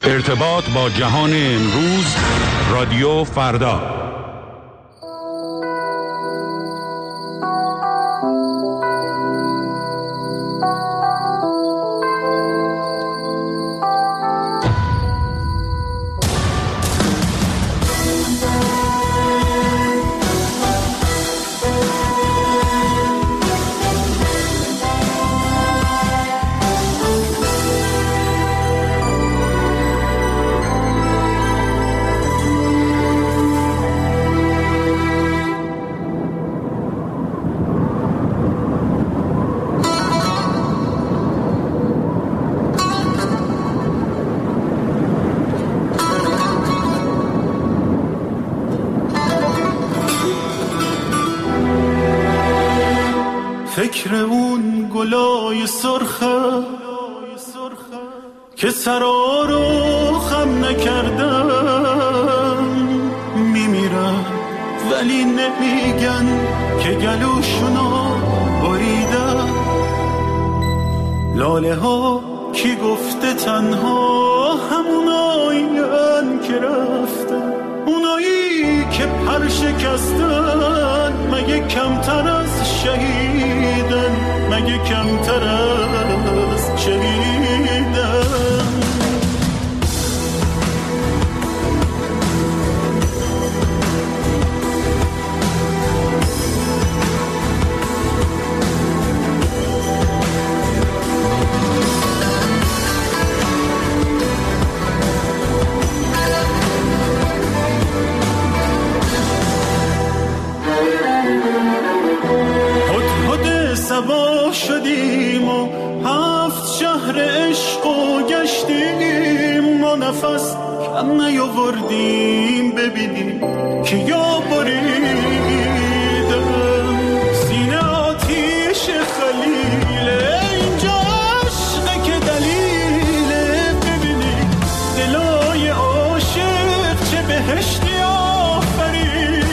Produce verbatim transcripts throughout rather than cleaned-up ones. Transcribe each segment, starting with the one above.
ارتباط با جهان امروز، رادیو فردا. فکر اون گلای سرخه که سرا رو خم نکردم میمیرم، ولی نمیگن که گلوشونو بریدم. لاله ها کی گفته تنها همونایین که رفتن، اونایی که پر شکستن مگه کمتر از شهیدن، مگه کمتر از شهیدن. سبا شدیم و هفت شهر عشق و گشتیم و نفس کم نیاوردیم ببینیم که یا بریدم. سینه آتیش خلیله، اینجا عشقه که دلیله، ببینیم دلای عاشق چه بهشتی آفریدم.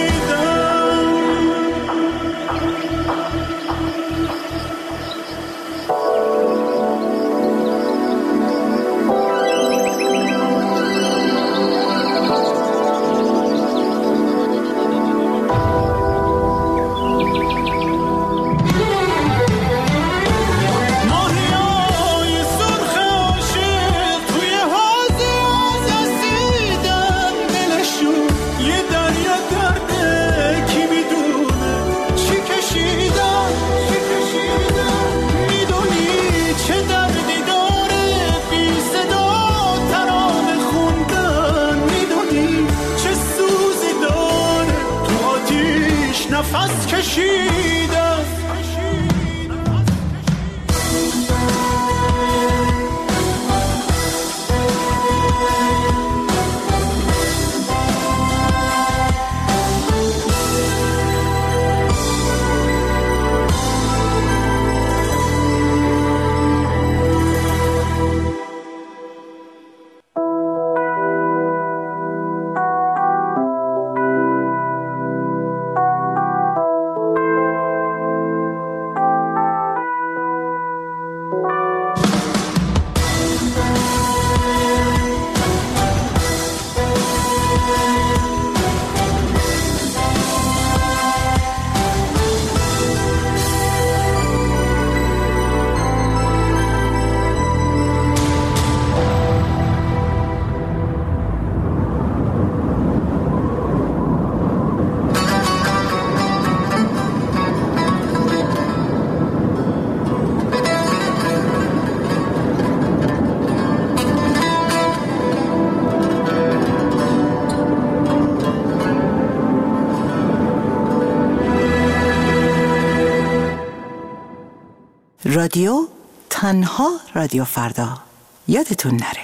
نفس کشیدم رادیو تنها رادیو فردا، یادتون نره.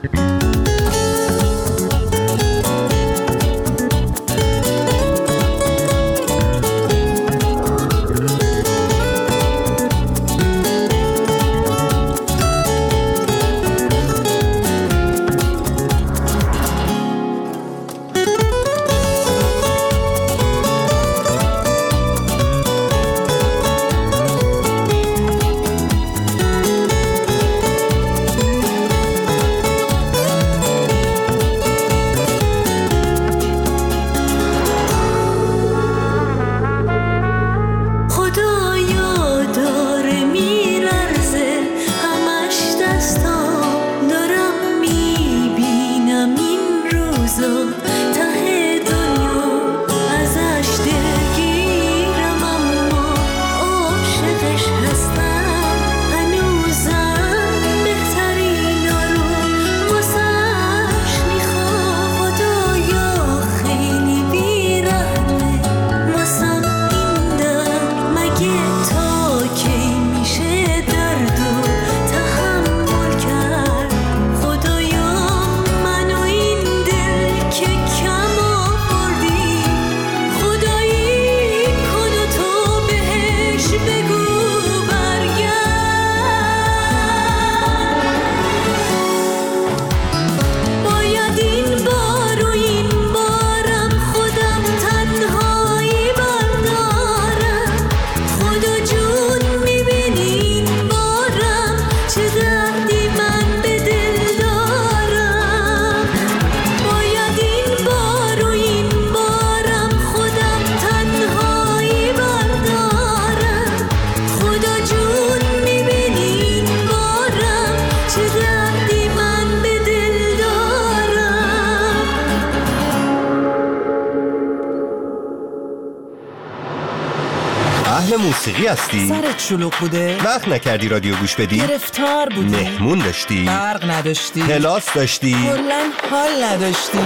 موسیقی هستی؟ سرت شلوغ بوده؟ وقت نکردی رادیو گوش بدی؟ گرفتار بودی؟ مهمون داشتی؟ برق نداشتی؟ کلاس داشتی؟ کلاً حال نداشتی؟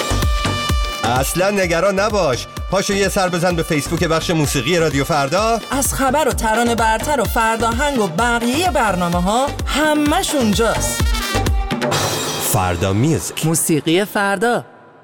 اصلا نگران نباش، پاشو یه سر بزن به فیسبوک بخش موسیقی رادیو فردا. از خبر و ترانه برتر و فرداهنگ و بقیه برنامه ها همش اونجاست. فردا میوزیک، موسیقی فردا.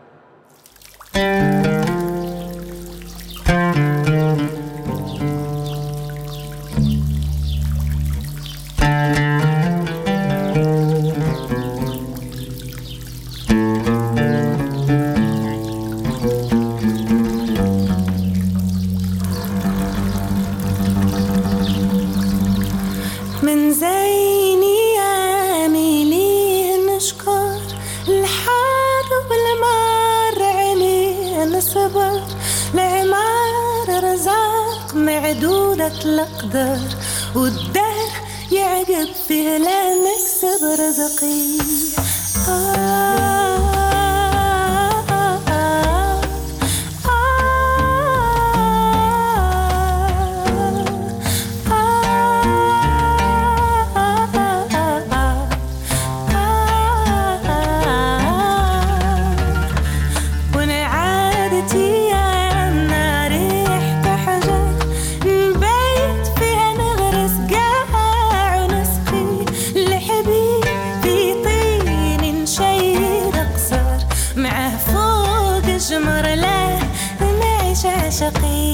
من زيني عاملي نشكر الحار والمار عليه نصبر العمار رزاق معدودة الأقدار والدار يعقب فيه لا نكسب رزقي آه عشقي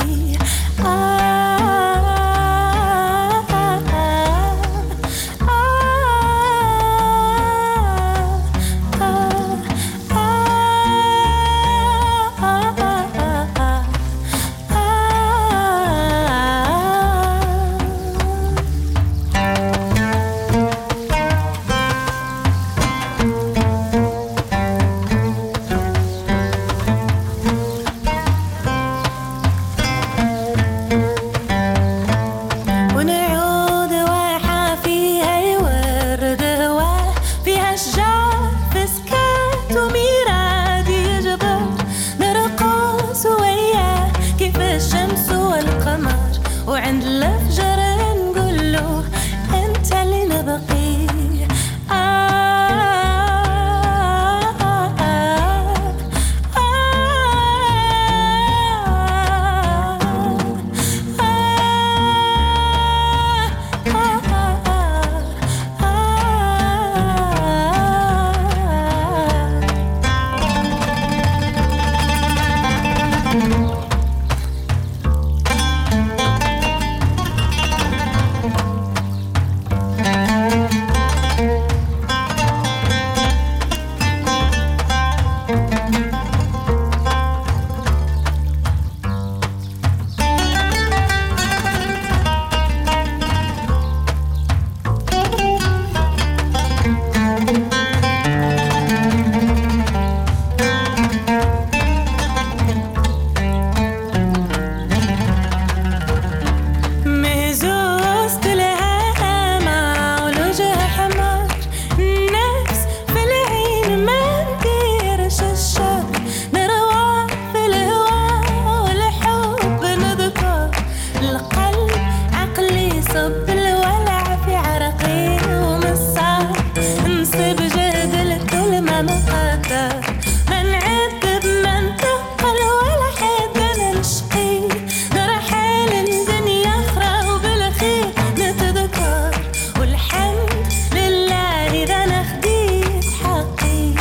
مقدر منعذب منتقل ولا حد نشقي نرحل الدنيا أخرى وبالأخير نتذكر والحمد لله إذا نخديت حقي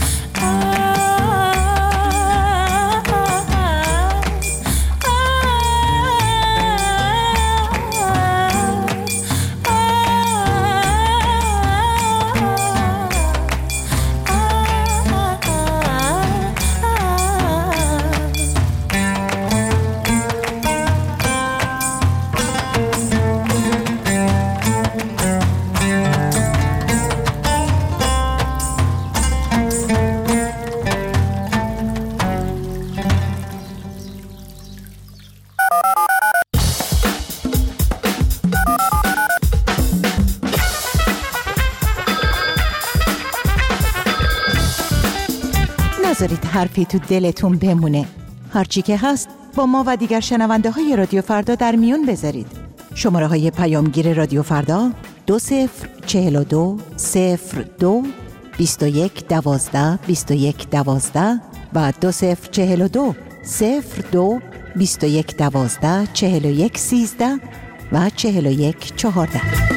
نذارید حرفی تو دلتون بمونه. هرچی که هست با ما و دیگر شنونده های رادیو فردا در میون بذارید. شماره های پیامگیر رادیو فردا دو صفر چهل و دو صفر دو بیست و یک دوازده بیست و یک دوازده و دو صفر چهل و دو صفر دو بیست و یک دوازده چهل و یک سیزده و چهل و یک چهارده.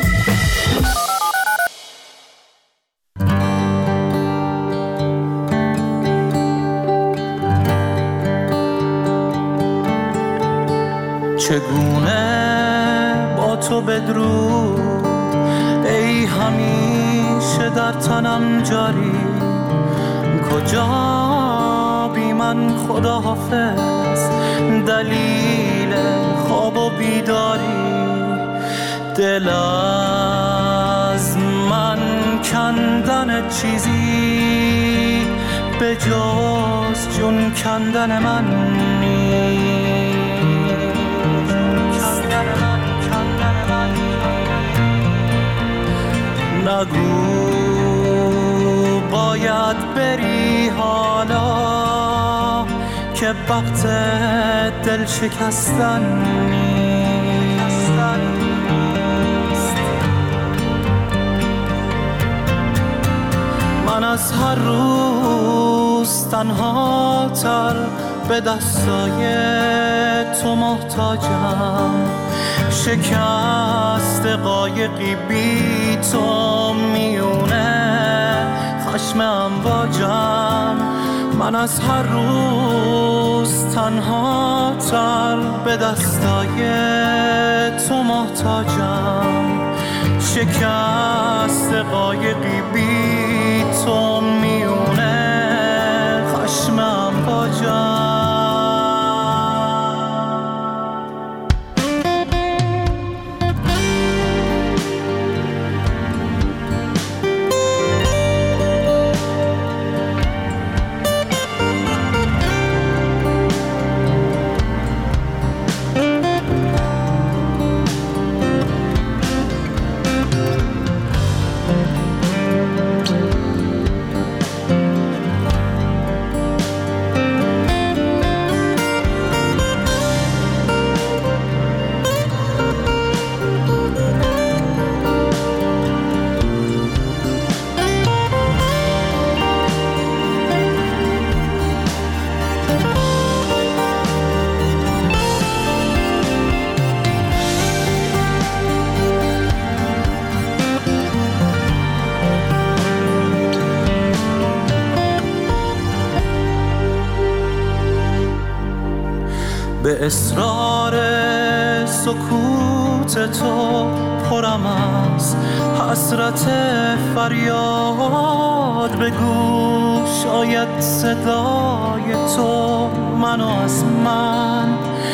چگونه با تو بدرود ای همیشه در تنم جاری کجا بی من خدا حافظ دلیل خواب و بیداری دل از من کندن چیزی به جز جون کندن من نیست نگو باید بری حالا که وقت دل شکستن نیست من از هر روز تنها تر به دستای تو محتاجم شکست قایقی بی تو میونه خشم امواجم من از هر روز تنها تر به دستای تو محتاجم شکست قایقی بی تو میونه خشم امواجم به اصرار سکوت تو پرم از حسرت فریاد بگو شاید صدای تو منو از من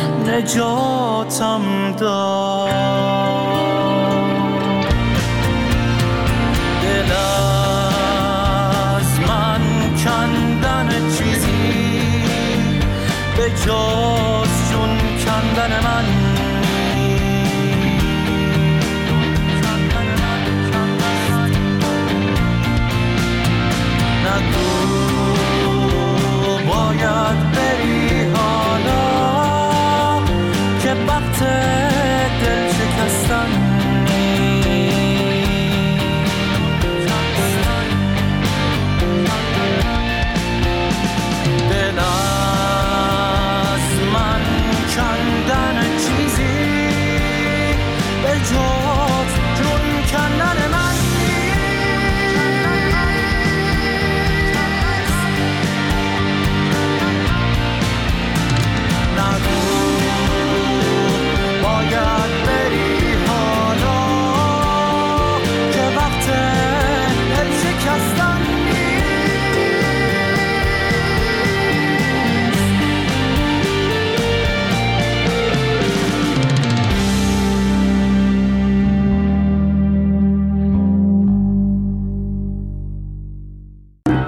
نجاتم داد دل از من کندن چیزی به جز جون کندن من نگو باید بری حالا که وقت دل شکستن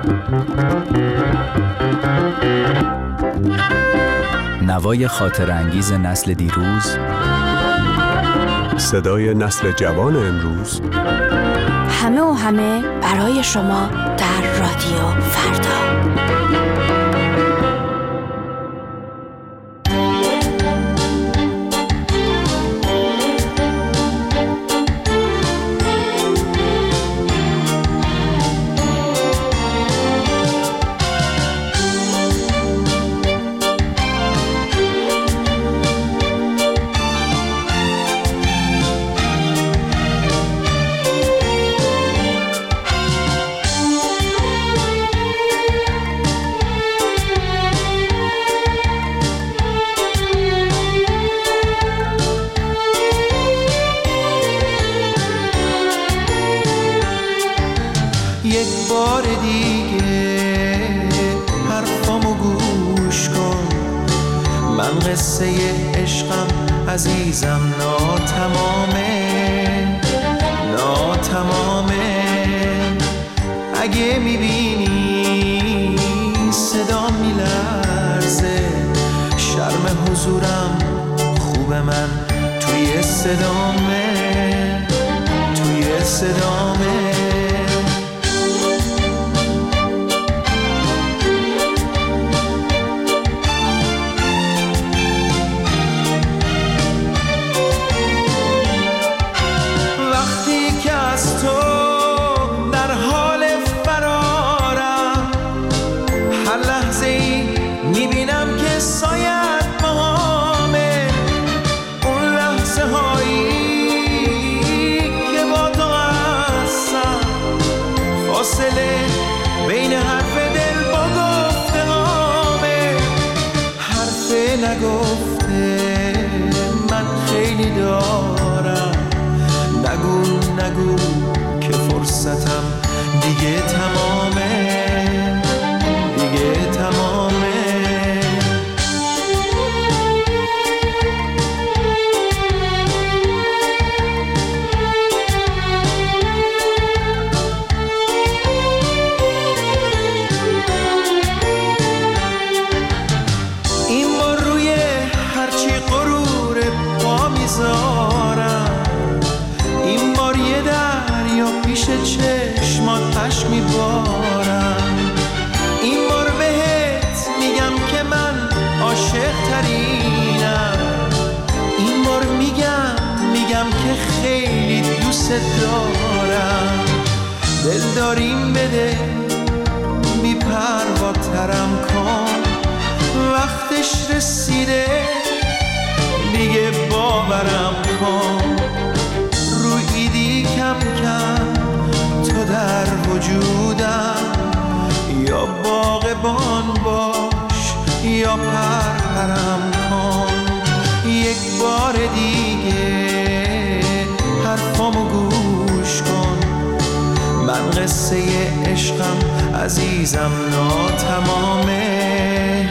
نوای خاطر انگیز نسل دیروز، صدای نسل جوان امروز، همه و همه برای شما در رادیو فردا. یک بار دیگه حرفامو گوش کن، من قصه عشقم عزیزم ناتمامه ناتمامه. اگه میبینی صدا میلرزه، شرم حضورم خوب من توی صدامه توی صدامه. بین حرف دل با گفته هامه، حرف نگفته من خیلی دارم. نگو نگو که فرصتم دیگه تمامه دیگه تمامه. این بار یه دریا پیش چشماتش میبارم. این بار بهت میگم که من عاشق ترینم. این بار میگم میگم که خیلی دوست دارم. دل داریم بده بی پرواترم کن، وقتش رسیده دیگه باورم کن. رو ایدی کم کم تو در وجودم، یا باغبان باش یا پرپرم کن. یک بار دیگه حرفامو گوش کن، من قصه عشقم عزیزم ناتمامه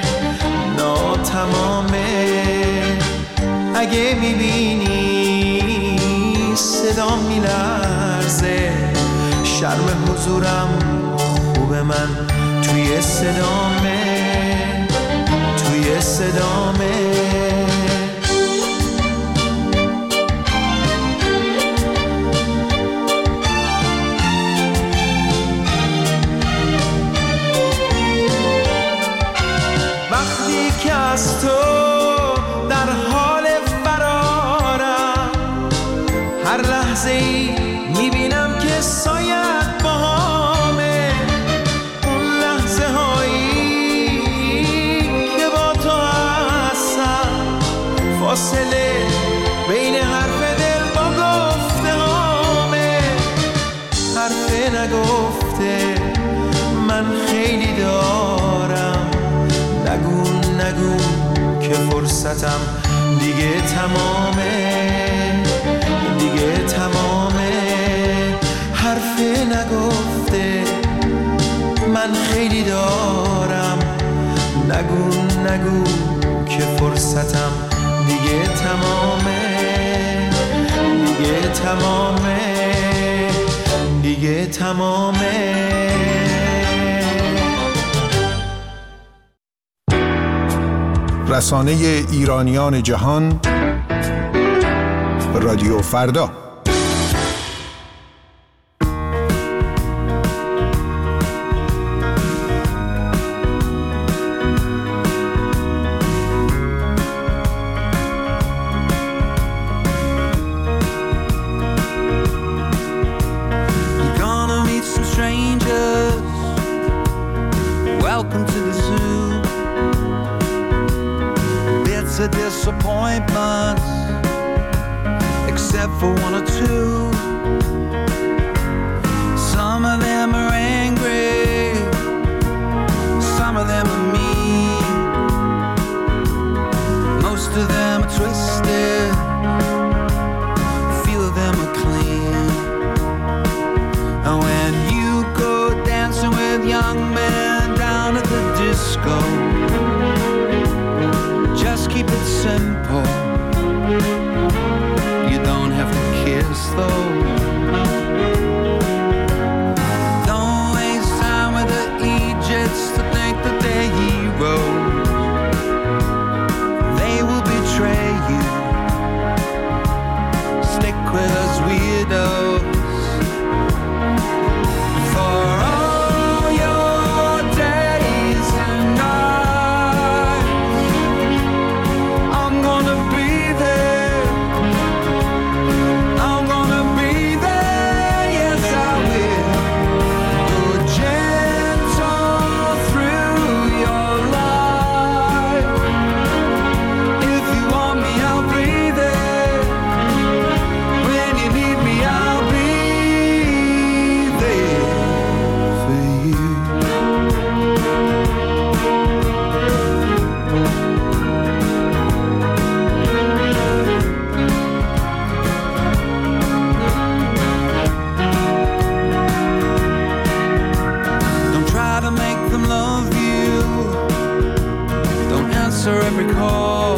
ناتمامه. اگه میبینی صدا میلرزه، شرم حضورم خوب من توی صدامه توی صدامه. وقتی که از تو در حال فرارم، هر لحظه ای میبینم که سایت باهامه. اون لحظه هایی که با تو هستم، فاصله بین حرف دل با گفته هامه. حرف نگفته من خیلی دارم. نگو نگو که فرصتم دیگه تمامه دیگه تمامه. حرف نگفته من خیلی دارم. نگو نگو که فرصتم دیگه تمامه دیگه تمامه دیگه تمامه. رسانه ایرانیان جهان، رادیو فردا. Disappointments, except for one or two. Some of them are angry, some of them are mean, most of them are twisted, a few of them are clean. And when you go dancing with young men down at the disco, just keep it simple. You don't have to kiss though. Don't waste time with the Egypts to think that they're heroes. They will betray you. Stick with us weirdos. For all your days and nights, I'm gonna be there. I'm gonna be there, yes I will. Go gentle through your life. If you want me, I'll be there. When you need me, I'll be there for you. Don't try to make them love you. Don't answer every call.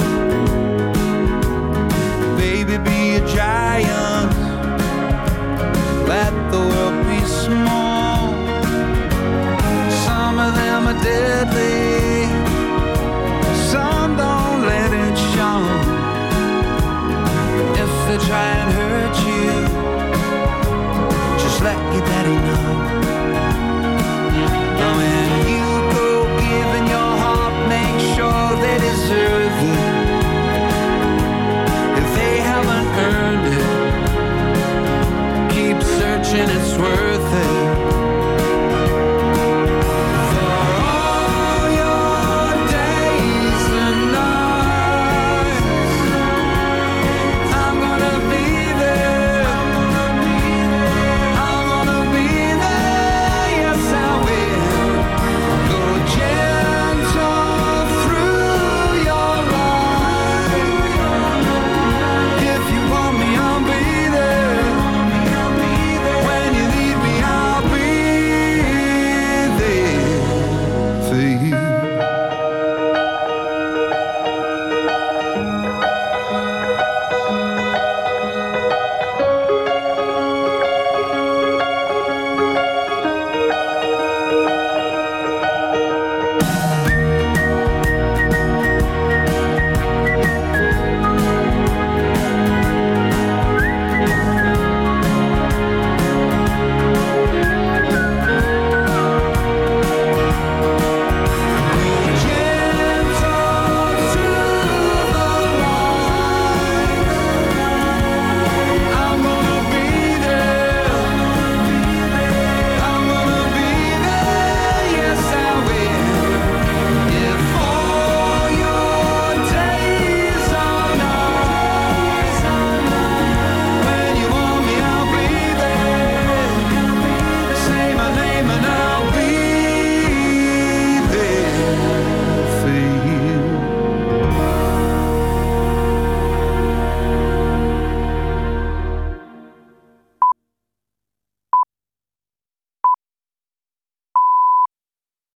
Baby, be a giant. Let the world be small. Some of them are deadly. Some don't let it show. If they try and hurt you, just let your daddy know.